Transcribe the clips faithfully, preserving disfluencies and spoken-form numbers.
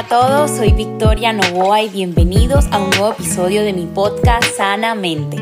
a todos, soy Victoria Novoa y bienvenidos a un nuevo episodio de mi podcast Sanamente.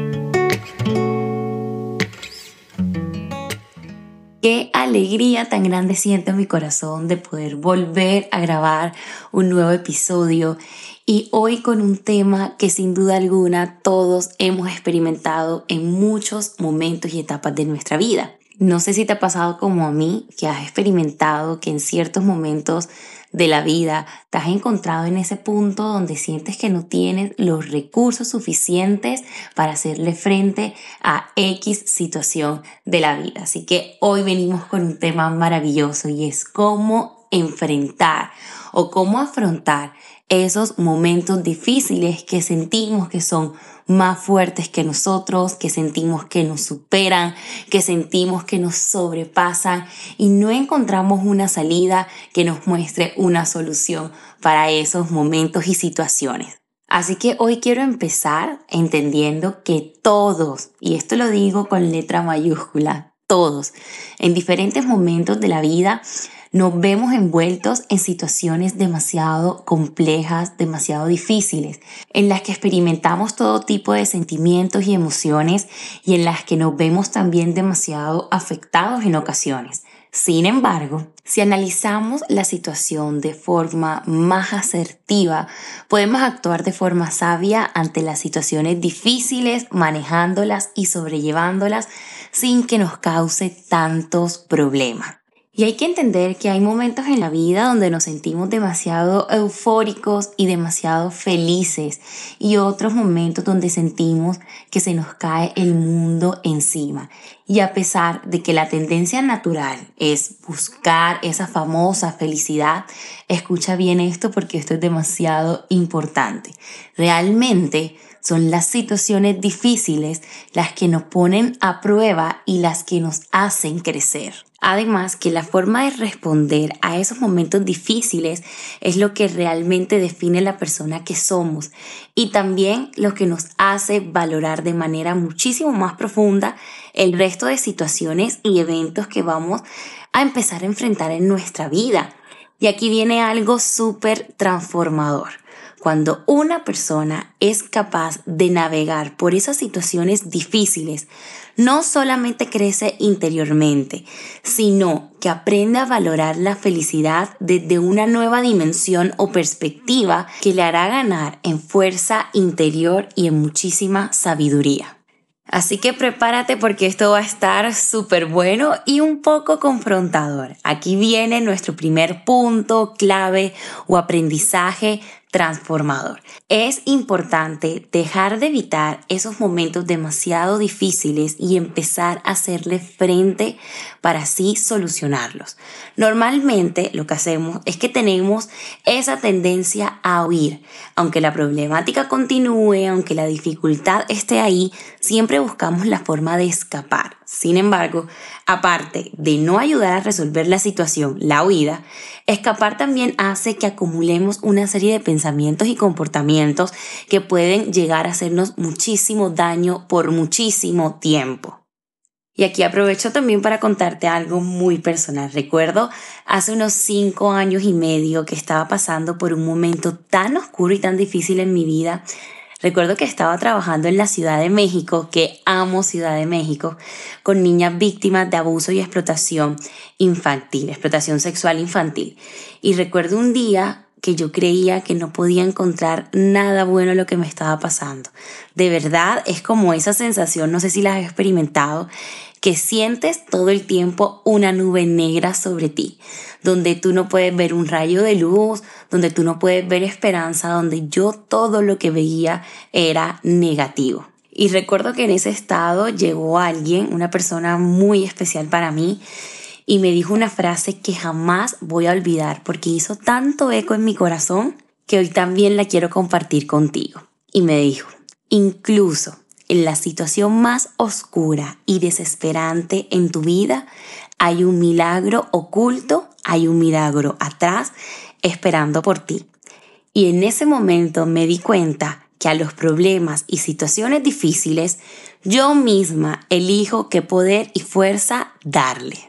Qué alegría tan grande siento en mi corazón de poder volver a grabar un nuevo episodio y hoy con un tema que sin duda alguna todos hemos experimentado en muchos momentos y etapas de nuestra vida. No sé si te ha pasado como a mí, que has experimentado que en ciertos momentos de la vida te has encontrado en ese punto donde sientes que no tienes los recursos suficientes para hacerle frente a X situación de la vida. Así que hoy venimos con un tema maravilloso y es cómo enfrentar o cómo afrontar esos momentos difíciles que sentimos que son más fuertes que nosotros, que sentimos que nos superan, que sentimos que nos sobrepasan y no encontramos una salida que nos muestre una solución para esos momentos y situaciones. Así que hoy quiero empezar entendiendo que todos, y esto lo digo con letra mayúscula, todos, en diferentes momentos de la vida, nos vemos envueltos en situaciones demasiado complejas, demasiado difíciles, en las que experimentamos todo tipo de sentimientos y emociones y en las que nos vemos también demasiado afectados en ocasiones. Sin embargo, si analizamos la situación de forma más asertiva, podemos actuar de forma sabia ante las situaciones difíciles, manejándolas y sobrellevándolas sin que nos cause tantos problemas. Y hay que entender que hay momentos en la vida donde nos sentimos demasiado eufóricos y demasiado felices y otros momentos donde sentimos que se nos cae el mundo encima. Y a pesar de que la tendencia natural es buscar esa famosa felicidad, escucha bien esto porque esto es demasiado importante. Realmente son las situaciones difíciles las que nos ponen a prueba y las que nos hacen crecer. Además, que la forma de responder a esos momentos difíciles es lo que realmente define la persona que somos y también lo que nos hace valorar de manera muchísimo más profunda el resto de situaciones y eventos que vamos a empezar a enfrentar en nuestra vida. Y aquí viene algo súper transformador. Cuando una persona es capaz de navegar por esas situaciones difíciles, no solamente crece interiormente, sino que aprende a valorar la felicidad desde una nueva dimensión o perspectiva que le hará ganar en fuerza interior y en muchísima sabiduría. Así que prepárate porque esto va a estar súper bueno y un poco confrontador. Aquí viene nuestro primer punto clave o aprendizaje transformador. Es importante dejar de evitar esos momentos demasiado difíciles y empezar a hacerle frente para así solucionarlos. Normalmente lo que hacemos es que tenemos esa tendencia a huir. Aunque la problemática continúe, aunque la dificultad esté ahí, siempre buscamos la forma de escapar. Sin embargo, aparte de no ayudar a resolver la situación, la huida, escapar también hace que acumulemos una serie de pensamientos y comportamientos que pueden llegar a hacernos muchísimo daño por muchísimo tiempo. Y aquí aprovecho también para contarte algo muy personal. Recuerdo hace unos cinco años y medio que estaba pasando por un momento tan oscuro y tan difícil en mi vida. Recuerdo que estaba trabajando en la Ciudad de México, que amo Ciudad de México, con niñas víctimas de abuso y explotación infantil, explotación sexual infantil. Y recuerdo un día que yo creía que no podía encontrar nada bueno en lo que me estaba pasando. De verdad, es como esa sensación, no sé si la has experimentado, que sientes todo el tiempo una nube negra sobre ti, donde tú no puedes ver un rayo de luz, donde tú no puedes ver esperanza, donde yo todo lo que veía era negativo. Y recuerdo que en ese estado llegó alguien, una persona muy especial para mí, y me dijo una frase que jamás voy a olvidar porque hizo tanto eco en mi corazón que hoy también la quiero compartir contigo. Y me dijo, incluso en la situación más oscura y desesperante en tu vida, hay un milagro oculto, hay un milagro atrás esperando por ti. Y en ese momento me di cuenta que a los problemas y situaciones difíciles, yo misma elijo qué poder y fuerza darle.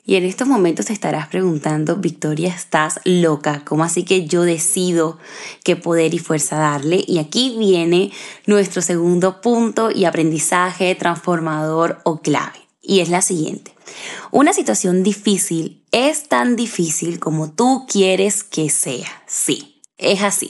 Y en estos momentos te estarás preguntando, Victoria, ¿estás loca? ¿Cómo así que yo decido qué poder y fuerza darle? Y aquí viene nuestro segundo punto y aprendizaje transformador o clave. Y es la siguiente. Una situación difícil es tan difícil como tú quieres que sea. Sí, es así.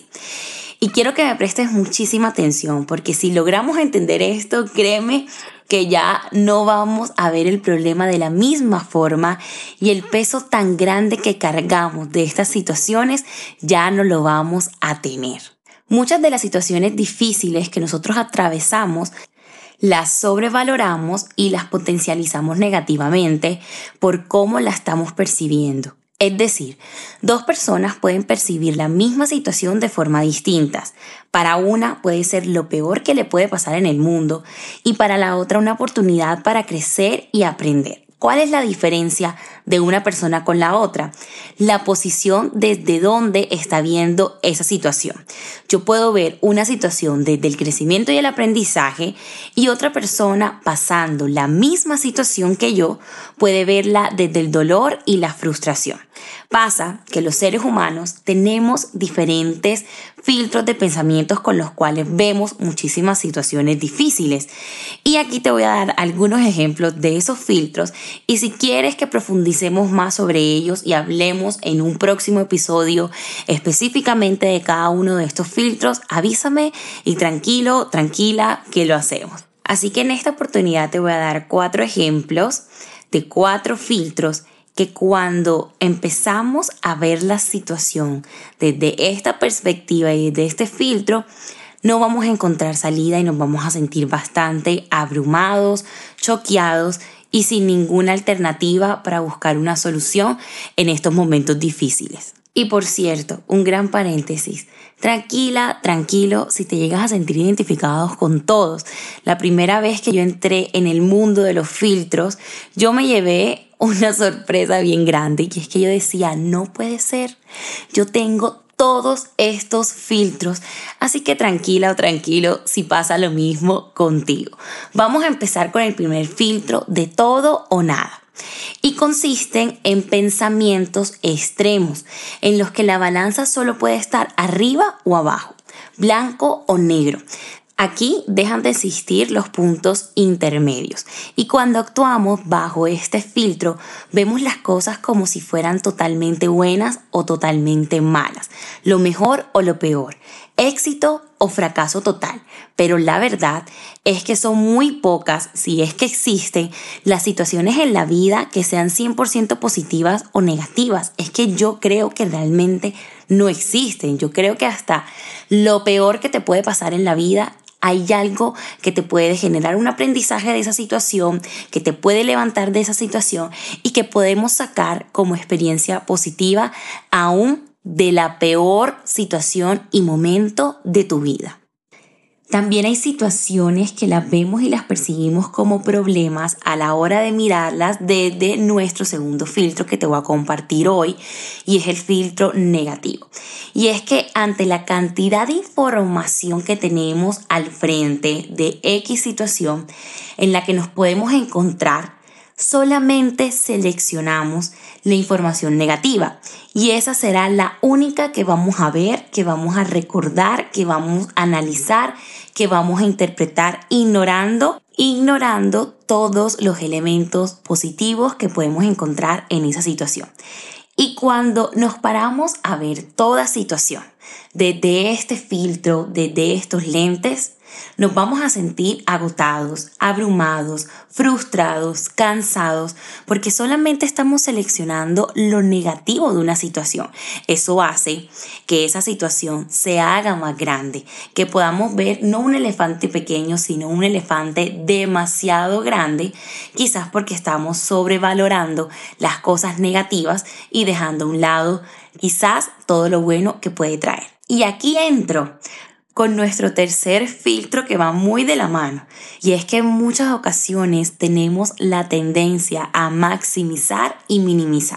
Y quiero que me prestes muchísima atención, porque si logramos entender esto, créeme que ya no vamos a ver el problema de la misma forma y el peso tan grande que cargamos de estas situaciones ya no lo vamos a tener. Muchas de las situaciones difíciles que nosotros atravesamos las sobrevaloramos y las potencializamos negativamente por cómo la estamos percibiendo. Es decir, dos personas pueden percibir la misma situación de forma distintas. Para una puede ser lo peor que le puede pasar en el mundo y para la otra una oportunidad para crecer y aprender. ¿Cuál es la diferencia de una persona con la otra? La posición desde donde está viendo esa situación. Yo puedo ver una situación desde el crecimiento y el aprendizaje y otra persona pasando la misma situación que yo puede verla desde el dolor y la frustración. Pasa que los seres humanos tenemos diferentes filtros de pensamientos con los cuales vemos muchísimas situaciones difíciles. Y aquí te voy a dar algunos ejemplos de esos filtros y si quieres que profundicemos más sobre ellos y hablemos en un próximo episodio específicamente de cada uno de estos filtros, avísame y tranquilo, tranquila que lo hacemos. Así que en esta oportunidad te voy a dar cuatro ejemplos de cuatro filtros que cuando empezamos a ver la situación desde esta perspectiva y desde este filtro, no vamos a encontrar salida y nos vamos a sentir bastante abrumados, choqueados y sin ninguna alternativa para buscar una solución en estos momentos difíciles. Y por cierto, un gran paréntesis, tranquila, tranquilo si te llegas a sentir identificados con todos. La primera vez que yo entré en el mundo de los filtros, yo me llevé una sorpresa bien grande y es que yo decía, no puede ser, yo tengo todos estos filtros, así que tranquila o tranquilo si pasa lo mismo contigo. Vamos a empezar con el primer filtro de todo o nada. Y consisten en pensamientos extremos, en los que la balanza solo puede estar arriba o abajo, blanco o negro. Aquí dejan de existir los puntos intermedios y cuando actuamos bajo este filtro vemos las cosas como si fueran totalmente buenas o totalmente malas, lo mejor o lo peor, éxito o fracaso total. Pero la verdad es que son muy pocas, si es que existen, las situaciones en la vida que sean cien por ciento positivas o negativas. Es que yo creo que realmente no existen. Yo creo que hasta lo peor que te puede pasar en la vida hay algo que te puede generar un aprendizaje de esa situación, que te puede levantar de esa situación y que podemos sacar como experiencia positiva aún de la peor situación y momento de tu vida. También hay situaciones que las vemos y las percibimos como problemas a la hora de mirarlas desde nuestro segundo filtro que te voy a compartir hoy y es el filtro negativo. Y es que ante la cantidad de información que tenemos al frente de X situación en la que nos podemos encontrar, solamente seleccionamos la información negativa y esa será la única que vamos a ver, que vamos a recordar, que vamos a analizar, que vamos a interpretar ignorando, ignorando todos los elementos positivos que podemos encontrar en esa situación. Y cuando nos paramos a ver toda situación desde este filtro, desde estos lentes, nos vamos a sentir agotados, abrumados, frustrados, cansados, porque solamente estamos seleccionando lo negativo de una situación. Eso hace que esa situación se haga más grande, que podamos ver no un elefante pequeño, sino un elefante demasiado grande, quizás porque estamos sobrevalorando las cosas negativas y dejando a un lado quizás todo lo bueno que puede traer. Y aquí entro con nuestro tercer filtro que va muy de la mano, y es que en muchas ocasiones tenemos la tendencia a maximizar y minimizar.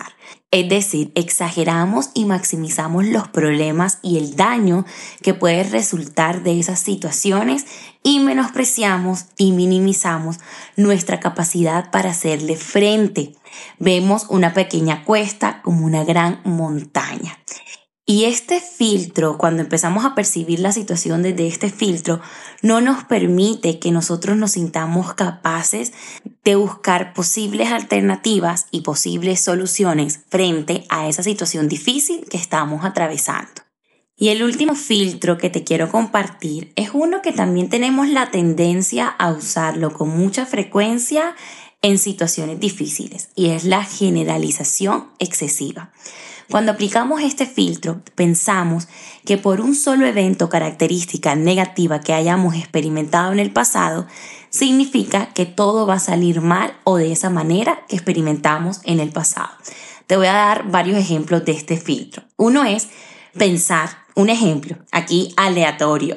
Es decir, exageramos y maximizamos los problemas y el daño que puede resultar de esas situaciones y menospreciamos y minimizamos nuestra capacidad para hacerle frente. Vemos una pequeña cuesta como una gran montaña. Y este filtro, cuando empezamos a percibir la situación desde este filtro, no nos permite que nosotros nos sintamos capaces de buscar posibles alternativas y posibles soluciones frente a esa situación difícil que estamos atravesando. Y el último filtro que te quiero compartir es uno que también tenemos la tendencia a usarlo con mucha frecuencia en situaciones difíciles, y es la generalización excesiva. Cuando aplicamos este filtro, pensamos que por un solo evento o característica negativa que hayamos experimentado en el pasado, significa que todo va a salir mal o de esa manera que experimentamos en el pasado. Te voy a dar varios ejemplos de este filtro. Uno es pensar, un ejemplo, aquí aleatorio,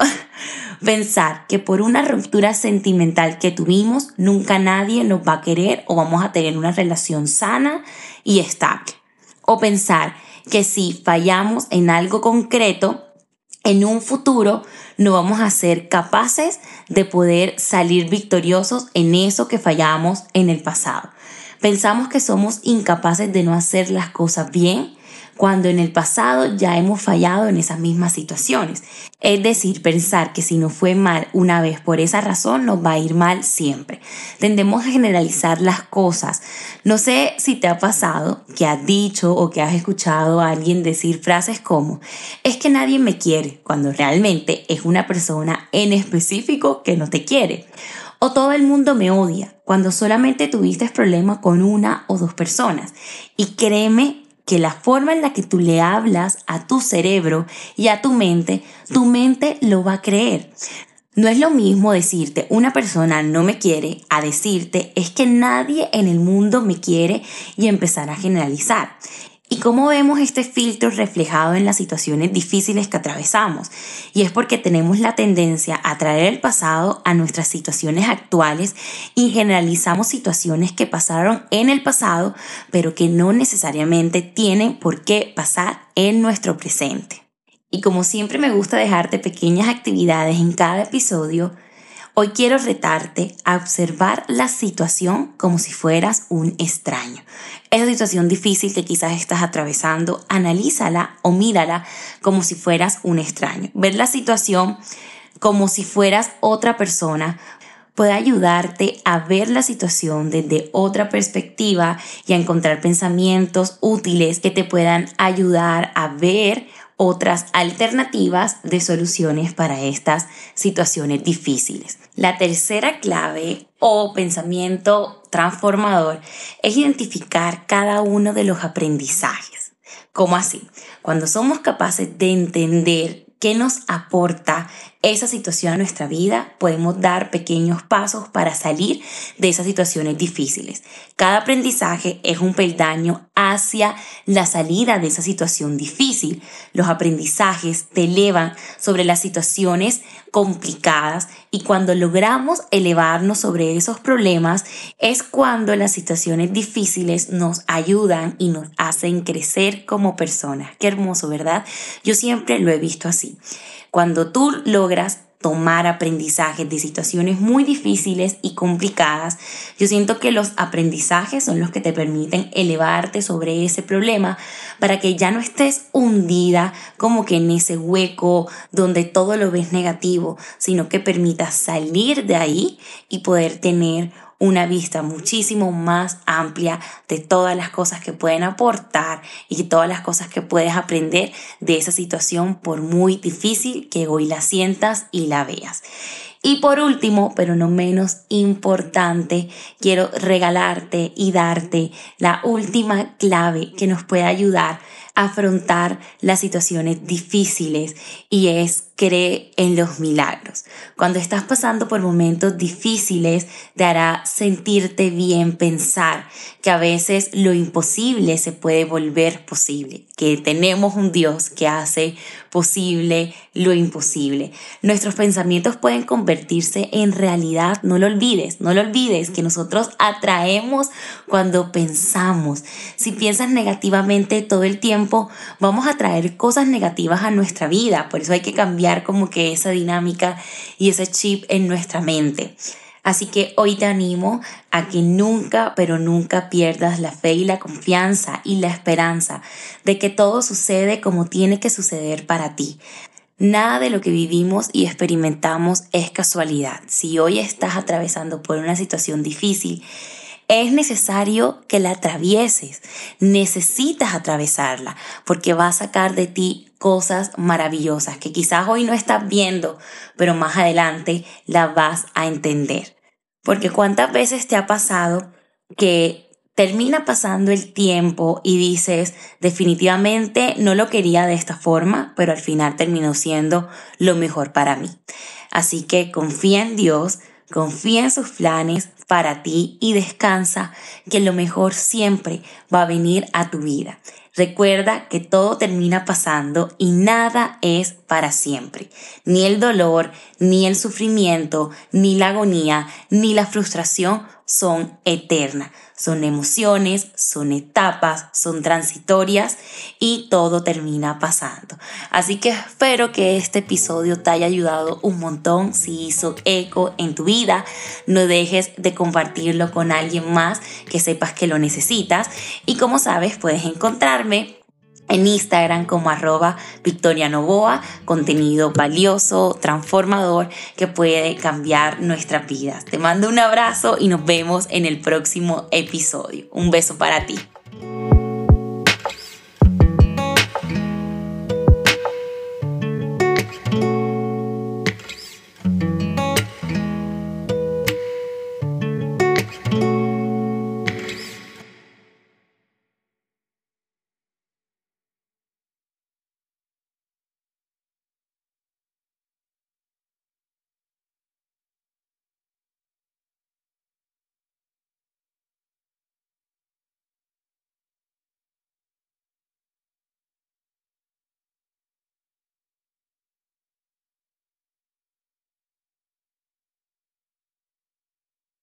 pensar que por una ruptura sentimental que tuvimos, nunca nadie nos va a querer o vamos a tener una relación sana y estable. O pensar que si fallamos en algo concreto, en un futuro no vamos a ser capaces de poder salir victoriosos en eso que fallamos en el pasado. Pensamos que somos incapaces de no hacer las cosas bien cuando en el pasado ya hemos fallado en esas mismas situaciones. Es decir, pensar que si nos fue mal una vez por esa razón, nos va a ir mal siempre. Tendemos a generalizar las cosas. No sé si te ha pasado que has dicho o que has escuchado a alguien decir frases como es que nadie me quiere, cuando realmente es una persona en específico que no te quiere. O todo el mundo me odia, cuando solamente tuviste problemas con una o dos personas. Y créeme que la forma en la que tú le hablas a tu cerebro y a tu mente, tu mente lo va a creer. No es lo mismo decirte una persona no me quiere a decirte es que nadie en el mundo me quiere y empezar a generalizar. ¿Y cómo vemos este filtro reflejado en las situaciones difíciles que atravesamos? Y es porque tenemos la tendencia a traer el pasado a nuestras situaciones actuales y generalizamos situaciones que pasaron en el pasado, pero que no necesariamente tienen por qué pasar en nuestro presente. Y como siempre me gusta dejarte pequeñas actividades en cada episodio, hoy quiero retarte a observar la situación como si fueras un extraño. Esa situación difícil que quizás estás atravesando, analízala o mírala como si fueras un extraño. Ver la situación como si fueras otra persona puede ayudarte a ver la situación desde otra perspectiva y a encontrar pensamientos útiles que te puedan ayudar a ver otras alternativas de soluciones para estas situaciones difíciles. La tercera clave o pensamiento transformador es identificar cada uno de los aprendizajes. ¿Cómo así? Cuando somos capaces de entender qué nos aporta esa situación a nuestra vida, podemos dar pequeños pasos para salir de esas situaciones difíciles. Cada aprendizaje es un peldaño hacia la salida de esa situación difícil. Los aprendizajes te elevan sobre las situaciones complicadas y cuando logramos elevarnos sobre esos problemas es cuando las situaciones difíciles nos ayudan y nos hacen crecer como personas. Qué hermoso, ¿verdad? Yo siempre lo he visto así. Cuando tú logras tomar aprendizajes de situaciones muy difíciles y complicadas, yo siento que los aprendizajes son los que te permiten elevarte sobre ese problema para que ya no estés hundida como que en ese hueco donde todo lo ves negativo, sino que permitas salir de ahí y poder tener una vista muchísimo más amplia de todas las cosas que pueden aportar y todas las cosas que puedes aprender de esa situación por muy difícil que hoy la sientas y la veas. Y por último, pero no menos importante, quiero regalarte y darte la última clave que nos puede ayudar a afrontar las situaciones difíciles y es cree en los milagros. Cuando estás pasando por momentos difíciles, te hará sentirte bien pensar que a veces lo imposible se puede volver posible, que tenemos un Dios que hace posible lo imposible. Nuestros pensamientos pueden convertirse en realidad. No lo olvides, no lo olvides que nosotros atraemos cuando pensamos. Si piensas negativamente todo el tiempo, vamos a traer cosas negativas a nuestra vida. Por eso hay que cambiar como que esa dinámica y ese chip en nuestra mente. Así que hoy te animo a que nunca, pero nunca pierdas la fe y la confianza y la esperanza de que todo sucede como tiene que suceder para ti. Nada de lo que vivimos y experimentamos es casualidad. Si hoy estás atravesando por una situación difícil, es necesario que la atravieses. Necesitas atravesarla porque va a sacar de ti cosas maravillosas que quizás hoy no estás viendo, pero más adelante la vas a entender. Porque ¿cuántas veces te ha pasado que termina pasando el tiempo y dices, definitivamente no lo quería de esta forma, pero al final terminó siendo lo mejor para mí? Así que confía en Dios, confía en sus planes para ti y descansa que lo mejor siempre va a venir a tu vida. Recuerda que todo termina pasando y nada es para siempre. Ni el dolor, ni el sufrimiento, ni la agonía, ni la frustración son eternas. Son emociones, son etapas, son transitorias y todo termina pasando. Así que espero que este episodio te haya ayudado un montón. Si hizo eco en tu vida, no dejes de compartirlo con alguien más que sepas que lo necesitas. Y como sabes, puedes encontrarme en Instagram como arroba Victoria Novoa, contenido valioso, transformador que puede cambiar nuestras vidas. Te mando un abrazo y nos vemos en el próximo episodio. Un beso para ti.